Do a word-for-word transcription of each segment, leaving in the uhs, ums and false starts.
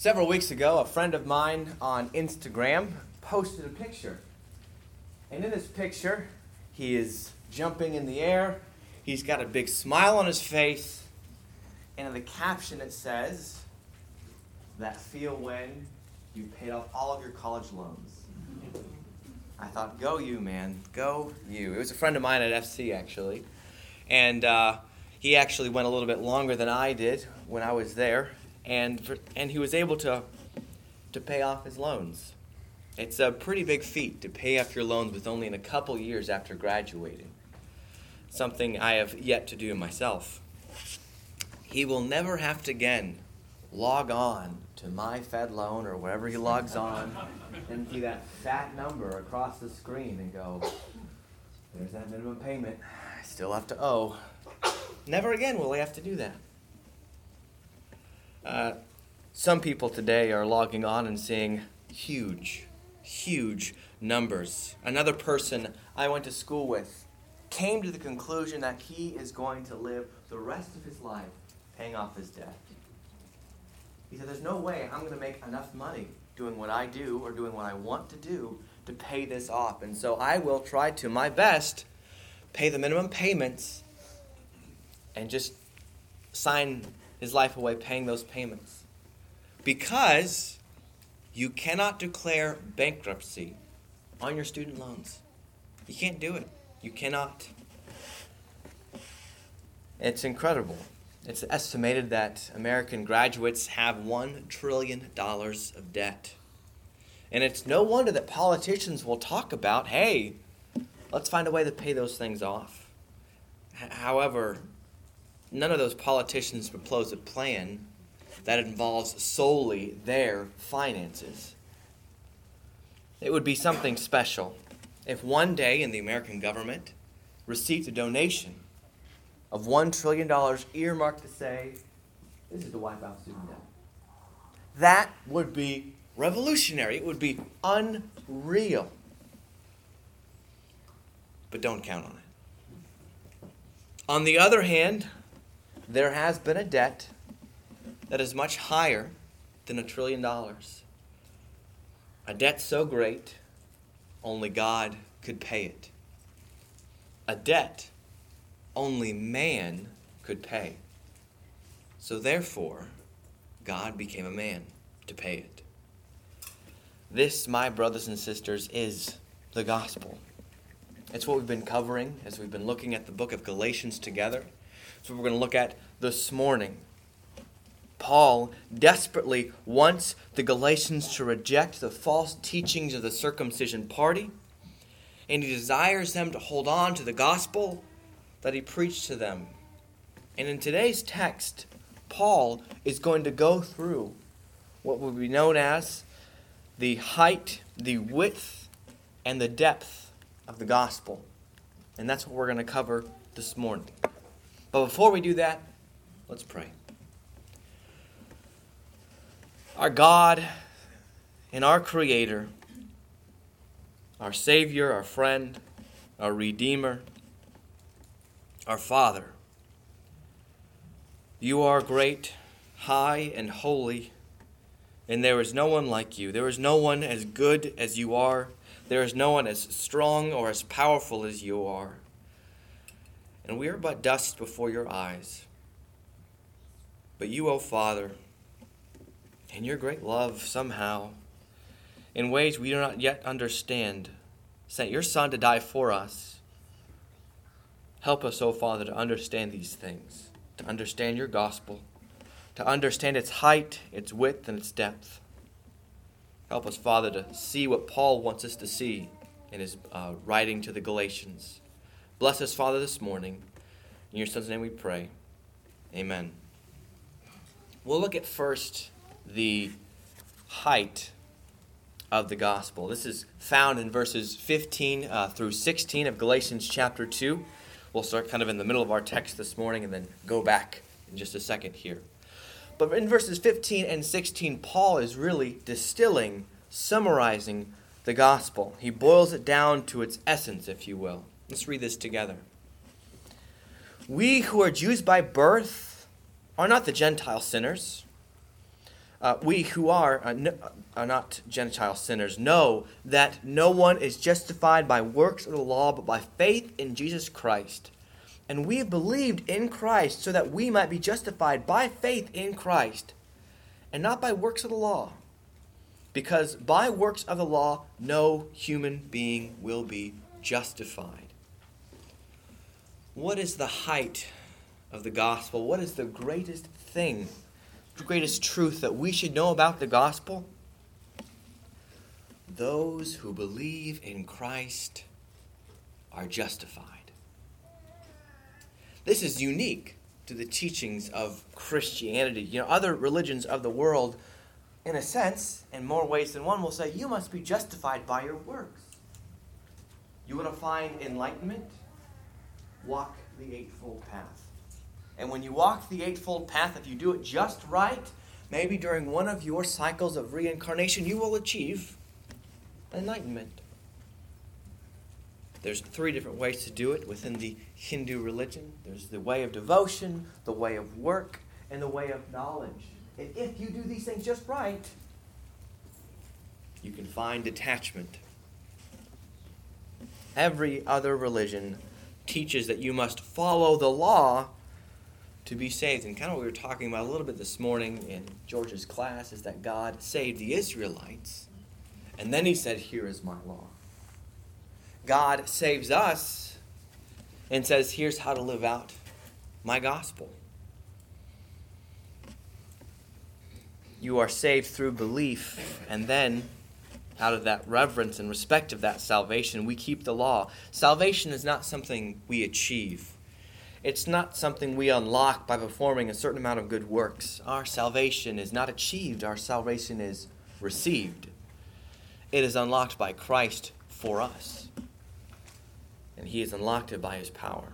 Several weeks ago, a friend of mine on Instagram posted a picture. And in this picture, he is jumping in the air. He's got a big smile on his face. And in the caption it says, "That feel when you paid off all of your college loans." I thought, go you, man. Go you. It was a friend of mine at F C, actually. And uh, he actually went a little bit longer than I did when I was there. And for, and he was able to to pay off his loans. It's a pretty big feat to pay off your loans with only in a couple years after graduating. Something I have yet to do myself. He will never have to again log on to MyFedLoan or wherever he logs on and see that fat number across the screen and go, "There's that minimum payment. I still have to owe." Never again will he have to do that. Uh, some people today are logging on and seeing huge, huge numbers. Another person I went to school with came to the conclusion that he is going to live the rest of his life paying off his debt. He said, "There's no way I'm going to make enough money doing what I do or doing what I want to do to pay this off. And so I will try to, my best, pay the minimum payments and just sign his life away paying those payments." Because you cannot declare bankruptcy on your student loans. You can't do it. You cannot. It's incredible. It's estimated that American graduates have one trillion dollars of debt. And it's no wonder that politicians will talk about, hey, let's find a way to pay those things off. H- however, none of those politicians propose a plan that involves solely their finances. It would be something special if one day in the American government received a donation of one trillion dollars earmarked to say, this is to wipe out student debt. That would be revolutionary. It would be unreal. But don't count on it. On the other hand, there has been a debt that is much higher than a trillion dollars. A debt so great, only God could pay it. A debt only man could pay. So therefore, God became a man to pay it. This, my brothers and sisters, is the gospel. It's what we've been covering as we've been looking at the book of Galatians together. It's what we're going to look at this morning. Paul desperately wants the Galatians to reject the false teachings of the circumcision party, and he desires them to hold on to the gospel that he preached to them. And in today's text, Paul is going to go through what would be known as the height, the width, and the depth of the gospel. And that's what we're going to cover this morning. But before we do that, let's pray. Our God and our Creator, our Savior, our friend, our Redeemer, our Father, you are great, high, and holy, and there is no one like you. There is no one as good as you are. There is no one as strong or as powerful as you are. And we are but dust before your eyes. But you, O Father, in your great love, somehow, in ways we do not yet understand, sent your Son to die for us. Help us, O Father, to understand these things, to understand your gospel, to understand its height, its width, and its depth. Help us, Father, to see what Paul wants us to see in his uh, writing to the Galatians. Bless us, Father, this morning. In your Son's name we pray. Amen. We'll look at first the height of the gospel. This is found in verses fifteen uh, through sixteen of Galatians chapter two. We'll start kind of in the middle of our text this morning and then go back in just a second here. But in verses fifteen and sixteen, Paul is really distilling, summarizing the gospel. He boils it down to its essence, if you will. Let's read this together. We who are Jews by birth are not the Gentile sinners. uh, we who are, uh, no, are not Gentile sinners know that no one is justified by works of the law, but by faith in Jesus Christ. And we have believed in Christ so that we might be justified by faith in Christ, and not by works of the law. Because by works of the law, no human being will be justified. What is the height of the gospel? What is the greatest thing, the greatest truth that we should know about the gospel? Those who believe in Christ are justified. This is unique to the teachings of Christianity. You know, other religions of the world, in a sense, in more ways than one, will say, you must be justified by your works. You want to find enlightenment? Walk the Eightfold Path. And when you walk the Eightfold Path, if you do it just right, maybe during one of your cycles of reincarnation, you will achieve enlightenment. There's three different ways to do it within the Hindu religion. There's the way of devotion, the way of work, and the way of knowledge. And if you do these things just right, you can find detachment. Every other religion teaches that you must follow the law to be saved. And kind of what we were talking about a little bit this morning in George's class is that God saved the Israelites, and then he said, here is my law. God saves us and says, here's how to live out my gospel. You are saved through belief, and then out of that reverence and respect of that salvation, we keep the law. Salvation is not something we achieve. It's not something we unlock by performing a certain amount of good works. Our salvation is not achieved. Our salvation is received. It is unlocked by Christ for us. And he has unlocked it by his power.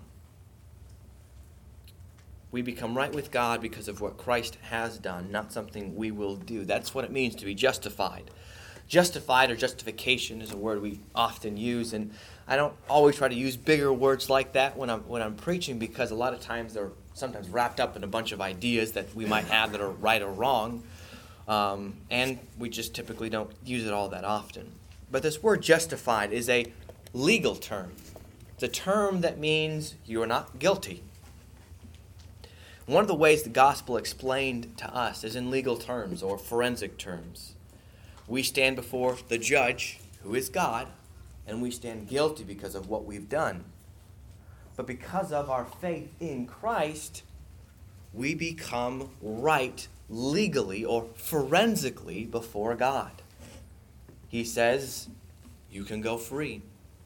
We become right with God because of what Christ has done, not something we will do. That's what it means to be justified. Justified or justification is a word we often use, and I don't always try to use bigger words like that when I'm when I'm preaching, because a lot of times they're sometimes wrapped up in a bunch of ideas that we might have that are right or wrong, um, and we just typically don't use it all that often. But this word justified is a legal term. It's a term that means you are not guilty. One of the ways the gospel explained to us is in legal terms or forensic terms. We stand before the judge, who is God, and we stand guilty because of what we've done. But because of our faith in Christ, we become right legally or forensically before God. He says, you can go free.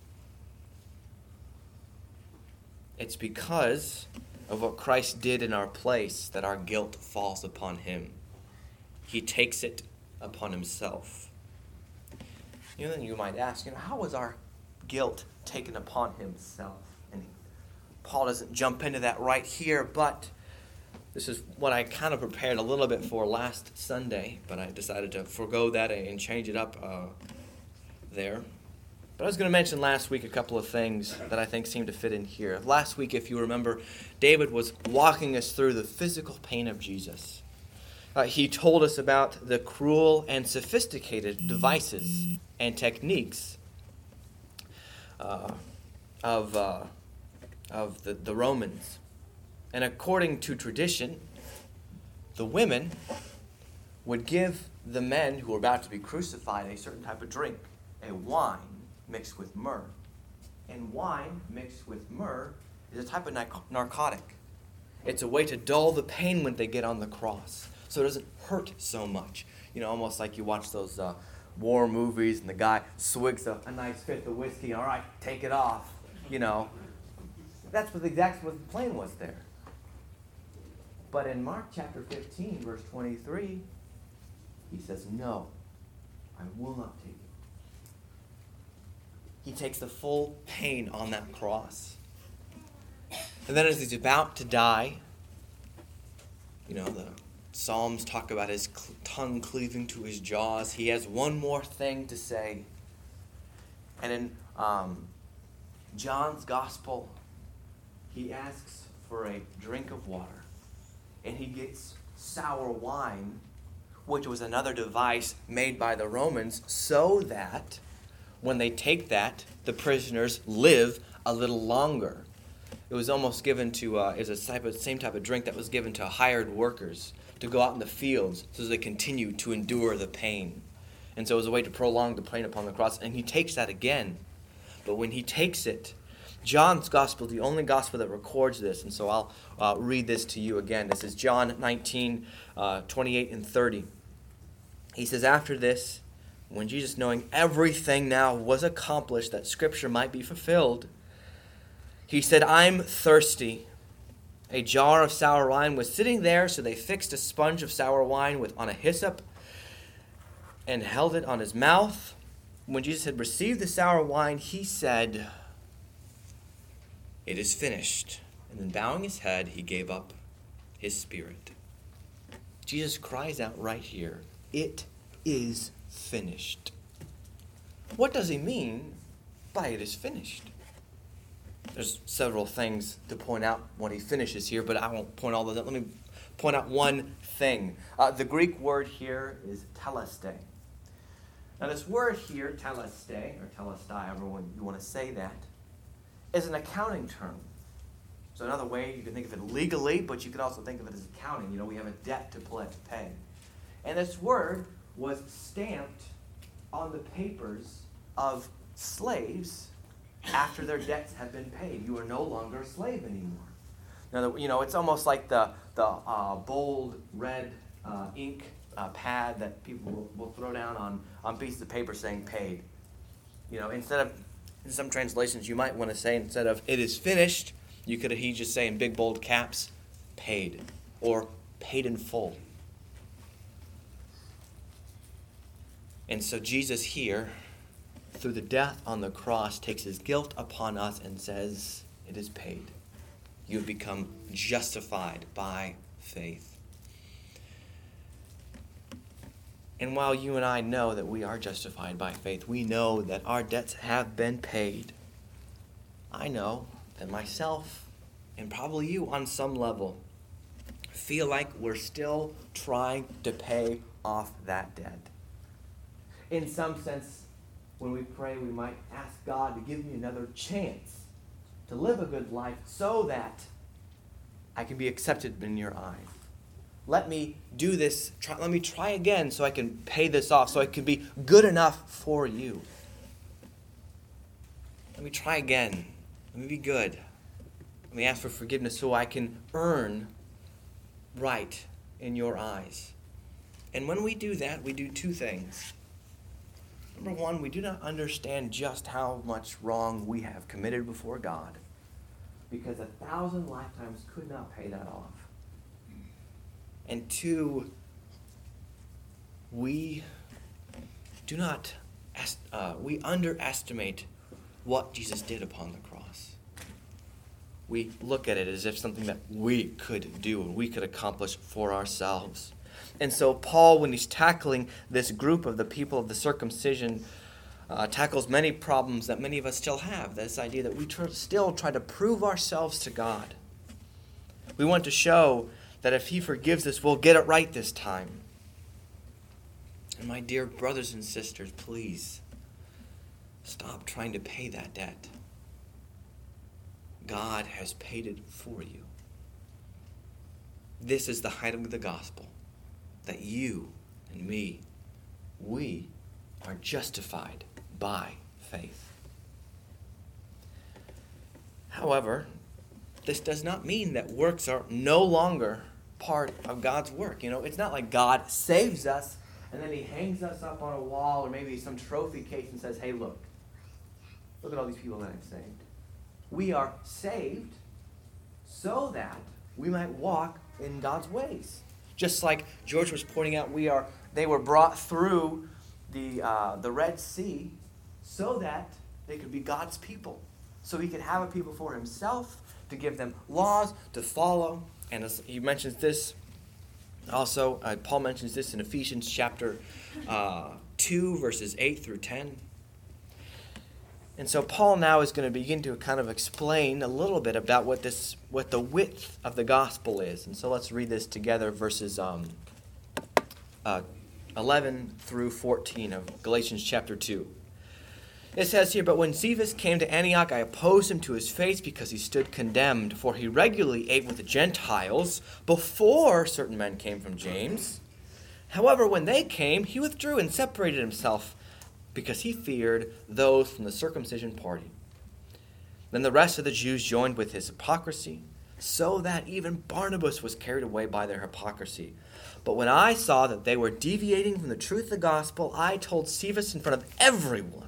It's because of what Christ did in our place that our guilt falls upon him. He takes it upon himself. You know, then you might ask, you know, how was our guilt taken upon himself? And Paul doesn't jump into that right here, but this is what I kind of prepared a little bit for last Sunday, but I decided to forego that and change it up uh, there. But I was going to mention last week a couple of things that I think seem to fit in here. Last week, if you remember, David was walking us through the physical pain of Jesus. Uh, he told us about the cruel and sophisticated devices and techniques uh, of, uh, of the, the Romans. And according to tradition, the women would give the men who were about to be crucified a certain type of drink, a wine mixed with myrrh. And wine mixed with myrrh is a type of narcotic. It's a way to dull the pain when they get on the cross, so it doesn't hurt so much. You know, almost like you watch those uh, war movies and the guy swigs a, a nice fifth of whiskey. All right, take it off. You know, that's what exactly what the plan was there. But in Mark chapter fifteen, verse twenty-three, he says, no, I will not take it. He takes the full pain on that cross. And then as he's about to die, you know, the Psalms talk about his cl- tongue cleaving to his jaws. He has one more thing to say. And in um, John's gospel, he asks for a drink of water. And he gets sour wine which was another device made by the Romans so that when they take that, the prisoners live a little longer. It was almost given to, uh, is a type of, same type of drink that was given to hired workers to go out in the fields so they continue to endure the pain. And so it was a way to prolong the pain upon the cross. And he takes that again. But when he takes it, John's gospel, the only gospel that records this, and so I'll uh, read this to you again. This is John nineteen, uh, twenty-eight and thirty. He says, after this, when Jesus, knowing everything now was accomplished, that Scripture might be fulfilled, he said, I'm thirsty. A jar of sour wine was sitting there, so they fixed a sponge of sour wine with on a hyssop and held it on his mouth. When Jesus had received the sour wine, he said, it is finished. And then bowing his head, he gave up his spirit. Jesus cries out right here, it is finished. What does he mean by it is finished? There's several things to point out when he finishes here, but I won't point all of them. Let me point out one thing. Uh, the Greek word here is teleste. Now this word here, teleste, or telestai, however you want to say that, is an accounting term. So another way you can think of it legally, but you can also think of it as accounting. You know, we have a debt to pay. And this word was stamped on the papers of slaves after their debts had been paid. You are no longer a slave anymore. Now, you know, it's almost like the, the uh, bold red uh, ink uh, pad that people will, will throw down on, on pieces of paper saying paid. You know, instead of, in some translations, you might want to say, instead of it is finished, you could he just say in big bold caps, paid, or paid in full. And so Jesus here, through the death on the cross, takes his guilt upon us and says, it is paid. You have become justified by faith. And while you and I know that we are justified by faith, we know that our debts have been paid. I know that myself, and probably you on some level, feel like we're still trying to pay off that debt. In some sense, when we pray, we might ask God to give me another chance to live a good life so that I can be accepted in your eyes. Let me do this, try, let me try again so I can pay this off, so I can be good enough for you. Let me try again. Let me be good. Let me ask for forgiveness so I can earn right in your eyes. And when we do that, we do two things. Number one, we do not understand just how much wrong we have committed before God, because a thousand lifetimes could not pay that off. And two, we do not, uh, we underestimate what Jesus did upon the cross. We look at it as if something that we could do and we could accomplish for ourselves. And so Paul, when he's tackling this group of the people of the circumcision, uh, tackles many problems that many of us still have. This idea that we tr- still try to prove ourselves to God. We want to show that if he forgives us, we'll get it right this time. And my dear brothers and sisters, please stop trying to pay that debt. God has paid it for you. This is the height of the gospel, that you and me, we are justified by faith. However, this does not mean that works are no longer part of God's work. You know, it's not like God saves us and then he hangs us up on a wall or maybe some trophy case and says, hey, look, look at all these people that I've saved. We are saved so that we might walk in God's ways. Just like George was pointing out, we are they were brought through the uh, the Red Sea so that they could be God's people. So he could have a people for himself, to give them laws to follow. And as he mentions this, also, uh, Paul mentions this in Ephesians chapter uh, two, verses eight through ten. And so Paul now is going to begin to kind of explain a little bit about what this, what the width of the gospel is. And so let's read this together, verses um, uh, eleven through fourteen of Galatians chapter two. It says here, "But when Cephas came to Antioch, I opposed him to his face because he stood condemned, for he regularly ate with the Gentiles before certain men came from James. However, when they came, he withdrew and separated himself because he feared those from the circumcision party. Then the rest of the Jews joined with his hypocrisy, so that even Barnabas was carried away by their hypocrisy. But when I saw that they were deviating from the truth of the gospel, I told Cephas in front of everyone,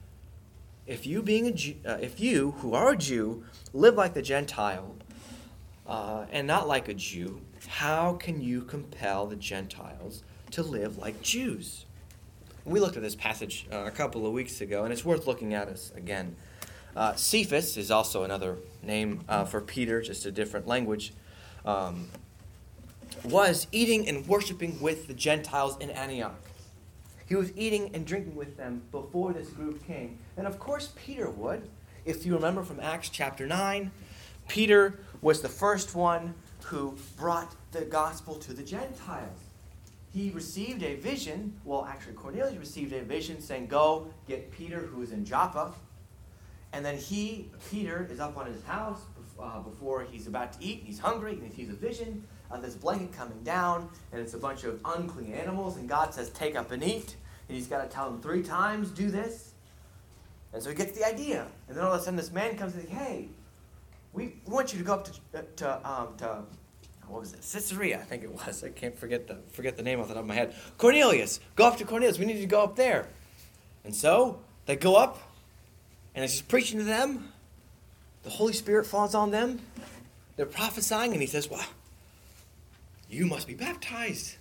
If you, being a Jew, uh, if you, who are a Jew, live like the Gentile uh, and not like a Jew, how can you compel the Gentiles to live like Jews?" We looked at this passage uh, a couple of weeks ago, and it's worth looking at us again. Uh, Cephas is also another name uh, for Peter, just a different language, um, was eating and worshiping with the Gentiles in Antioch. He was eating and drinking with them before this group came. And of course Peter would. If you remember from Acts chapter nine, Peter was the first one who brought the gospel to the Gentiles. He received a vision. Well, actually Cornelius received a vision saying, "Go get Peter who is in Joppa." And then he, Peter, is up on his house uh, before he's about to eat. He's hungry and he sees a vision of this blanket coming down, and it's a bunch of unclean animals, and God says, "Take up and eat." And he's got to tell them three times, "Do this." And so he gets the idea. And then all of a sudden this man comes and says, "Hey, we want you to go up to, to, um, to what was it? Caesarea, I think it was. I can't forget the forget the name off the top of my head. Cornelius, go up to Cornelius. We need you to go up there." And so they go up, and as he's preaching to them, the Holy Spirit falls on them. They're prophesying, and he says, "Well, you must be baptized."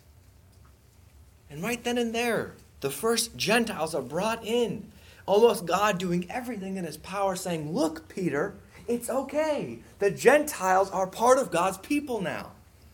And right then and there, the first Gentiles are brought in. Almost God doing everything in his power, saying, "Look, Peter, it's okay. The Gentiles are part of God's people now."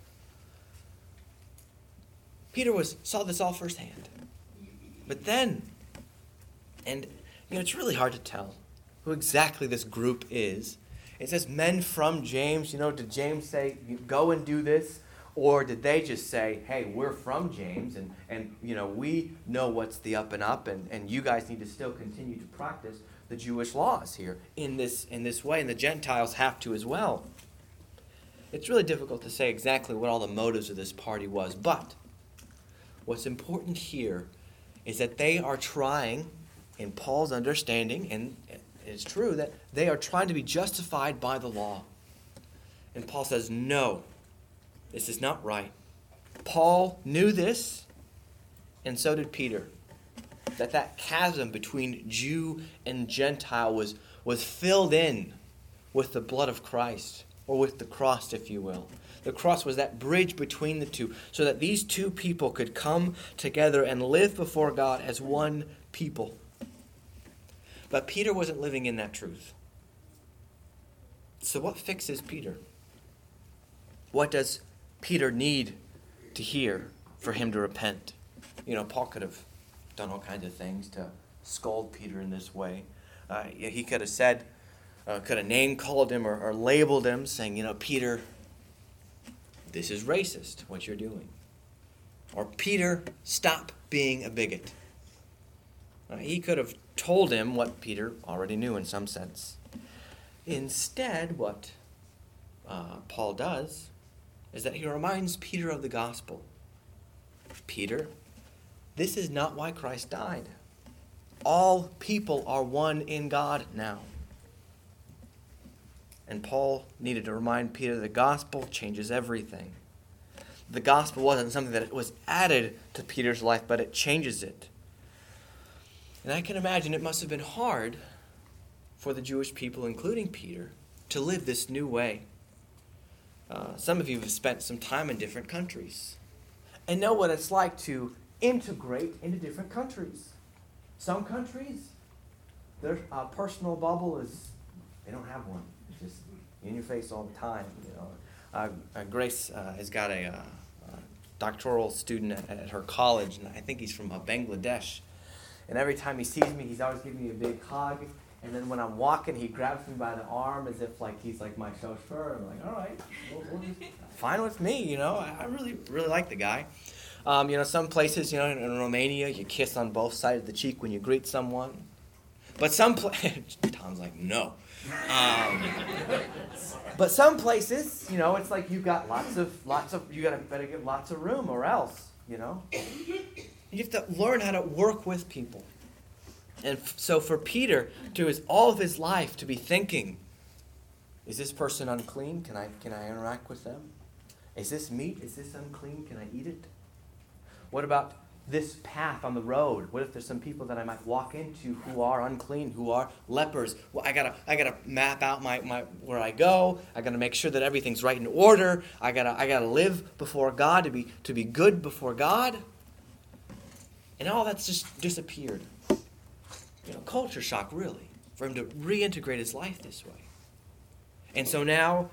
Peter was saw this all firsthand. But then, and you know, it's really hard to tell who exactly this group is. It says men from James. You know, did James say, "Go and do this"? Or did they just say, "Hey, we're from James, and, and you know, we know what's the up and up, and, and you guys need to still continue to practice the Jewish laws here in this in this way, and the Gentiles have to as well." It's really difficult to say exactly what all the motives of this party was, but what's important here is that they are trying, in Paul's understanding, and it's true, that they are trying to be justified by the law. And Paul says, "No. This is not right." Paul knew this, and so did Peter, that that chasm between Jew and Gentile was, was filled in with the blood of Christ, or with the cross, if you will. The cross was that bridge between the two, so that these two people could come together and live before God as one people. But Peter wasn't living in that truth. So what fixes Peter? What does Peter need to hear for him to repent? You know, Paul could have done all kinds of things to scold Peter in this way. Uh, he could have said, uh, could have name called him or, or labeled him, saying, "You know, Peter, this is racist, what you're doing." Or, "Peter, stop being a bigot." Uh, he could have told him what Peter already knew in some sense. Instead, what uh, Paul does is that he reminds Peter of the gospel. "Peter, this is not why Christ died. All people are one in God now." And Paul needed to remind Peter the gospel changes everything. The gospel wasn't something that was added to Peter's life, but it changes it. And I can imagine it must have been hard for the Jewish people, including Peter, to live this new way. Uh, some of you have spent some time in different countries and know what it's like to integrate into different countries. Some countries, their uh, personal bubble is, they don't have one. It's just in your face all the time. You know, uh, uh, Grace uh, has got a, uh, a doctoral student at, at her college, and I think he's from uh, Bangladesh. And every time he sees me, he's always giving me a big hug. And then when I'm walking, he grabs me by the arm as if like he's like my chauffeur. I'm like, "All right, we'll, we'll just, fine with me, you know. I, I really, really like the guy." Um, you know, some places, you know, in, in Romania, you kiss on both sides of the cheek when you greet someone. But some places, Tom's like, no. Um, but some places, you know, it's like you've got lots of, lots of, you gotta better get lots of room or else, you know. You have to learn how to work with people. And f- so for Peter, to his all of his life, to be thinking, is this person unclean? Can I can I interact with them? Is this meat? Is this unclean? Can I eat it? What about this path on the road? What if there's some people that I might walk into who are unclean, who are lepers? Well, I gotta I gotta map out my, my where I go. I gotta make sure that everything's right in order. I gotta I gotta live before God to be to be good before God. And all that's just disappeared. You know, culture shock really, for him to reintegrate his life this way. And so now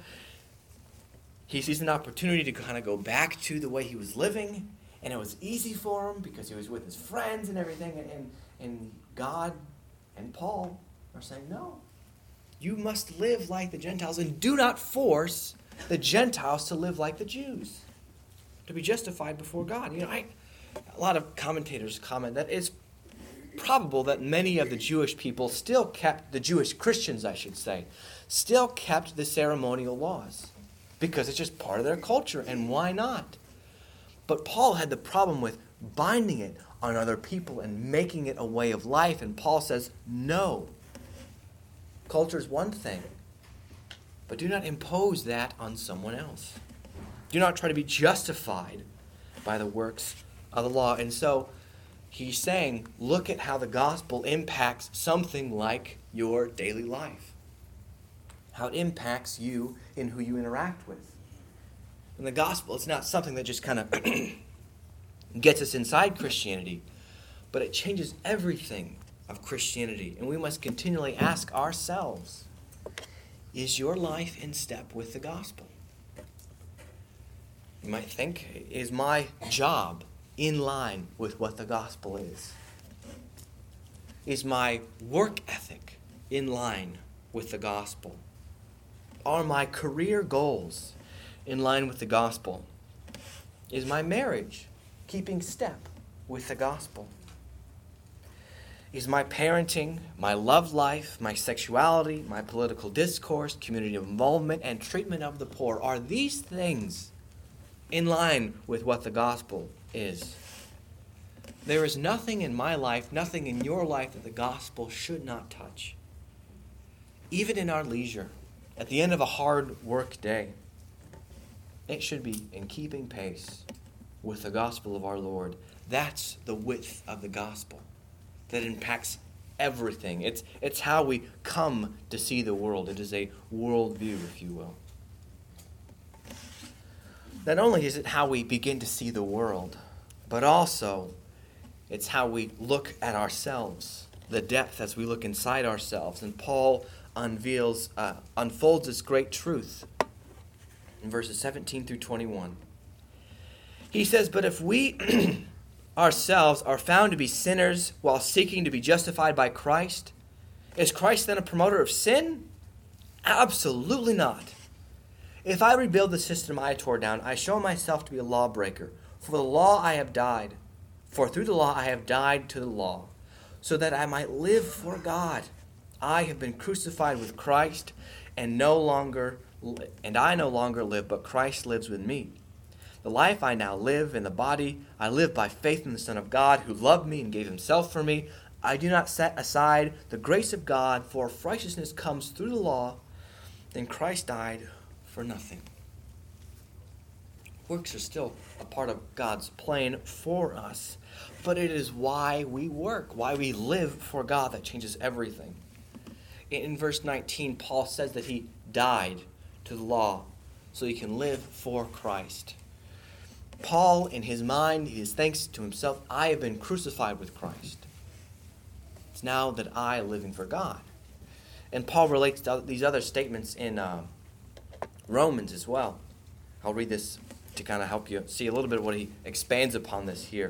he sees an opportunity to kind of go back to the way he was living. And it was easy for him because he was with his friends and everything. And, and, and God and Paul are saying, no, you must live like the Gentiles. And do not force the Gentiles to live like the Jews, to be justified before God. You know, I, a lot of commentators comment that it's probable that many of the Jewish people still kept, the Jewish Christians, I should say, still kept the ceremonial laws because it's just part of their culture, and why not? But Paul had the problem with binding it on other people and making it a way of life, and Paul says, no. Culture is one thing, but do not impose that on someone else. Do not try to be justified by the works of the law. And so he's saying, look at how the gospel impacts something like your daily life. How it impacts you in who you interact with. And the gospel, it's not something that just kind of gets us inside Christianity, but it changes everything of Christianity. And we must continually ask ourselves, is your life in step with the gospel? You might think, is my job in line with what the gospel is? Is my work ethic in line with the gospel? Are my career goals in line with the gospel? Is my marriage keeping step with the gospel? Is my parenting, my love life, my sexuality, my political discourse, community involvement, and treatment of the poor, are these things in line with what the gospel is? There is nothing in my life, nothing in your life that the gospel should not touch. Even in our leisure, at the end of a hard work day, it should be in keeping pace with the gospel of our Lord. That's the width of the gospel that impacts everything. It's, it's how we come to see the world. It is a worldview, if you will. Not only is it how we begin to see the world, but also it's how we look at ourselves, the depth as we look inside ourselves. And Paul unveils, uh, unfolds this great truth in verses seventeen through twenty-one. He says, but if we ourselves are found to be sinners while seeking to be justified by Christ, is Christ then a promoter of sin? Absolutely not. If I rebuild the system I tore down, I show myself to be a lawbreaker. For the law I have died. For through the law I have died to the law, so that I might live for God. I have been crucified with Christ, and no longer, and I no longer live, but Christ lives with me. The life I now live in the body, I live by faith in the Son of God, who loved me and gave himself for me. I do not set aside the grace of God, for if righteousness comes through the law, then Christ died for nothing. Works are still a part of God's plan for us, but it is why we work, why we live for God, that changes everything. In verse nineteen, Paul says that he died to the law so he can live for Christ. Paul, in his mind, he thinks to himself, I have been crucified with Christ. It's now that I am living for God. And Paul relates to these other statements in uh, Romans as well. I'll read this to kind of help you see a little bit of what he expands upon this here.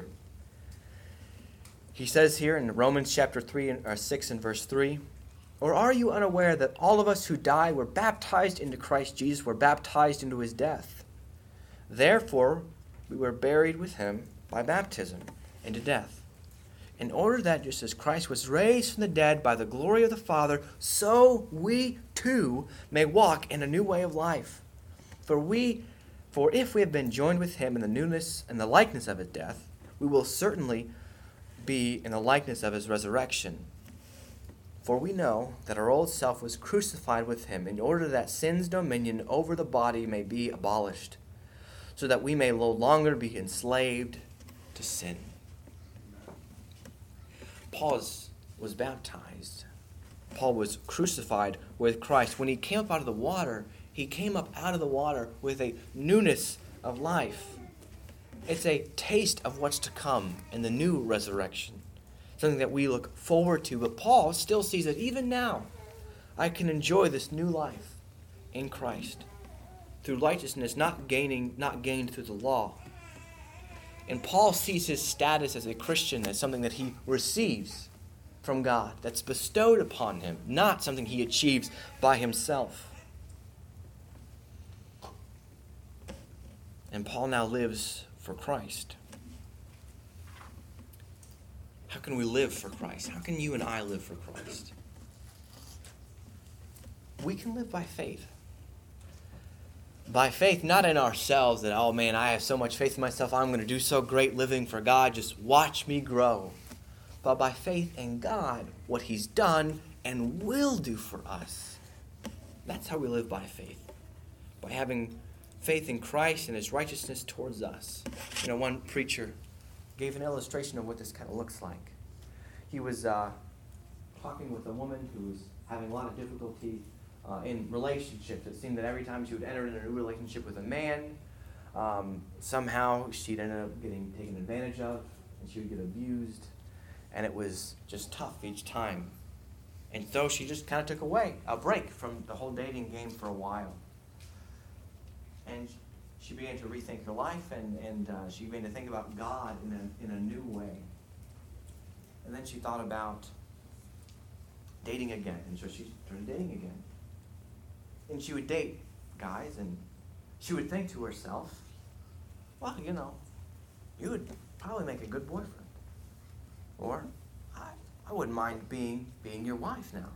He says here in Romans chapter three or six and verse three, or are you unaware that all of us who die were baptized into Christ Jesus, were baptized into his death? Therefore, we were buried with him by baptism into death, in order that just as Christ was raised from the dead by the glory of the Father, so we too may walk in a new way of life. For we, for if we have been joined with him in the newness and the likeness of his death, we will certainly be in the likeness of his resurrection. For we know that our old self was crucified with him in order that sin's dominion over the body may be abolished, so that we may no longer be enslaved to sin. Paul was baptized. Paul was crucified with Christ. When he came up out of the water, he came up out of the water with a newness of life. It's a taste of what's to come in the new resurrection, something that we look forward to. But Paul still sees that even now, I can enjoy this new life in Christ through righteousness, not gaining, not gained through the law. And Paul sees his status as a Christian as something that he receives from God, that's bestowed upon him, not something he achieves by himself. And Paul now lives for Christ. How can we live for Christ? How can you and I live for Christ? We can live by faith. By faith, not in ourselves, that, oh man, I have so much faith in myself, I'm going to do so great living for God, just watch me grow. But by faith in God, what he's done and will do for us. That's how we live by faith. By having faith in Christ and his righteousness towards us. You know, one preacher gave an illustration of what this kind of looks like. He was uh, talking with a woman who was having a lot of difficulty Uh, in relationships. It seemed that every time she would enter into a new relationship with a man, um, somehow she'd end up getting taken advantage of, and she would get abused, and it was just tough each time. And so she just kind of took away a break from the whole dating game for a while. And she began to rethink her life, and, and uh, she began to think about God in a, in a new way. And then she thought about dating again, and so she started dating again. And she would date guys, and she would think to herself, well, you know, you would probably make a good boyfriend. Or, I, I wouldn't mind being, being your wife now.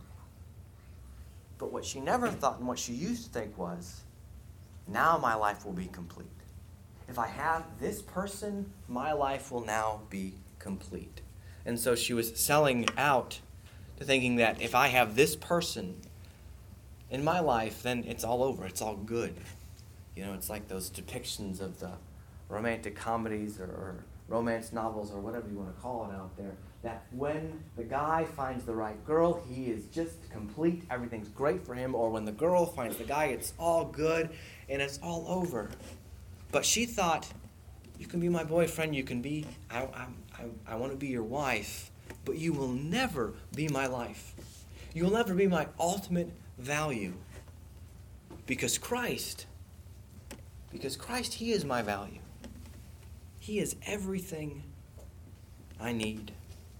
But what she never thought and what she used to think was, now my life will be complete. If I have this person, my life will now be complete. And so she was selling out to thinking that if I have this person in my life, then it's all over. It's all good. You know, it's like those depictions of the romantic comedies or, or romance novels or whatever you want to call it out there, that when the guy finds the right girl, he is just complete. Everything's great for him. Or when the girl finds the guy, it's all good and it's all over. But she thought, you can be my boyfriend, you can be, I, I, I, I want to be your wife, but you will never be my life. You will never be my ultimate value. Because Christ, because Christ, he is my value. He is everything I need.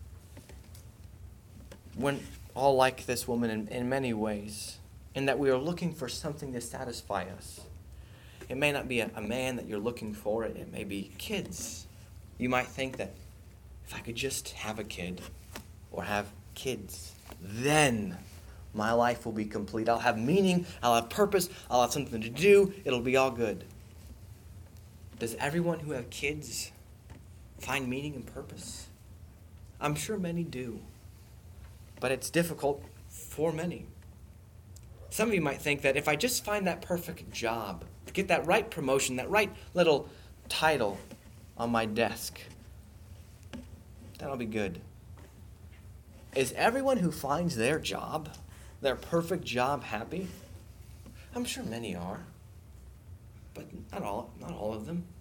We're all like this woman in, in many ways, in that we are looking for something to satisfy us. It may not be a, a man that you're looking for. It, it may be kids. You might think that if I could just have a kid or have kids, then my life will be complete. I'll have meaning. I'll have purpose. I'll have something to do. It'll be all good. Does everyone who have kids find meaning and purpose? I'm sure many do. But it's difficult for many. Some of you might think that if I just find that perfect job, get that right promotion, that right little title on my desk, that'll be good. Is everyone who finds their job, their perfect job, happy? I'm sure many are, but not all, not all of them.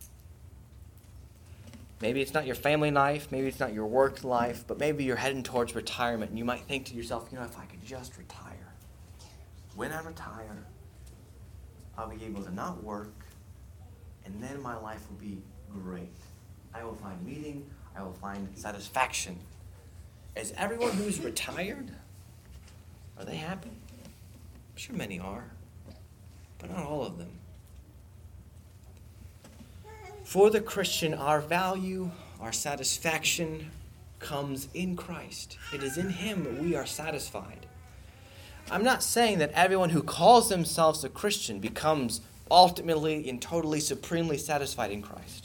Maybe it's not your family life, maybe it's not your work life, but maybe you're heading towards retirement, and you might think to yourself, you know, if I could just retire. When I retire, I'll be able to not work, and then my life will be great. I will find meaning, I will find satisfaction. Is everyone who's retired, are they happy? I'm sure many are, but not all of them. For the Christian, our value, our satisfaction comes in Christ. It is in him we are satisfied. I'm not saying that everyone who calls themselves a Christian becomes ultimately and totally, supremely satisfied in Christ.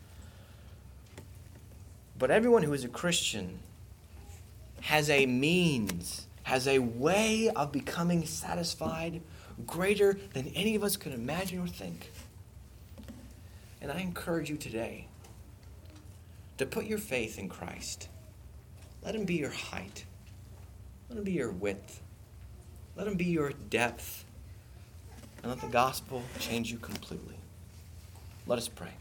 But everyone who is a Christian has a means, has a way of becoming satisfied greater than any of us could imagine or think. And I encourage you today to put your faith in Christ. Let him be your height. Let him be your width. Let him be your depth. And let the gospel change you completely. Let us pray.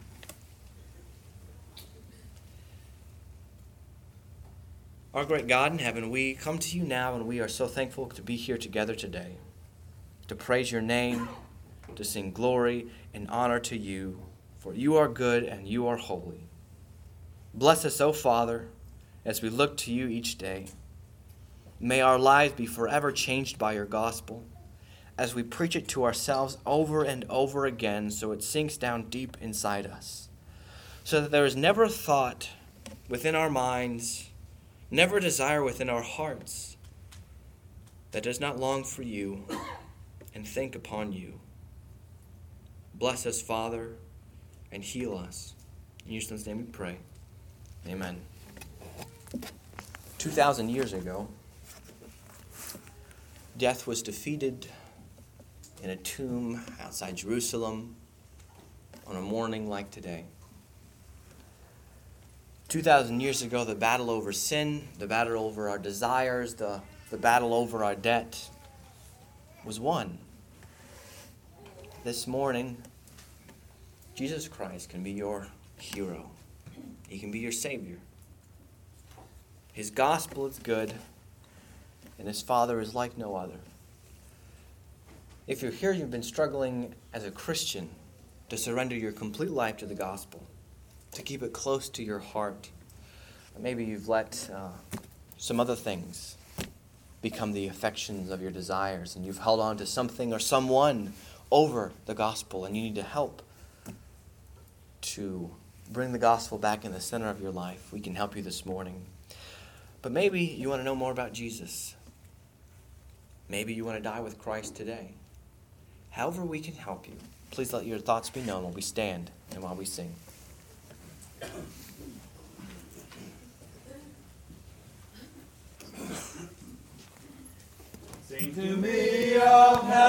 Our great God in heaven, we come to you now and we are so thankful to be here together today, to praise your name, to sing glory and honor to you, for you are good and you are holy. Bless us, O Father, as we look to you each day. May our lives be forever changed by your gospel, as we preach it to ourselves over and over again so it sinks down deep inside us, so that there is never a thought within our minds, never a desire within our hearts that does not long for you and think upon you. Bless us, Father, and heal us. In your Son's name we pray. Amen. Two thousand years ago, death was defeated in a tomb outside Jerusalem on a morning like today. Two thousand years ago, the battle over sin, the battle over our desires, the, the battle over our debt was won. This morning, Jesus Christ can be your hero. He can be your Savior. His gospel is good, and his Father is like no other. If you're here, you've been struggling as a Christian to surrender your complete life to the gospel, to keep it close to your heart. Maybe you've let uh, some other things become the affections of your desires, and you've held on to something or someone over the gospel, and you need to help to bring the gospel back in the center of your life. We can help you this morning. But maybe you want to know more about Jesus. Maybe you want to die with Christ today. However we can help you, please let your thoughts be known while we stand and while we sing. Sing to me of heaven.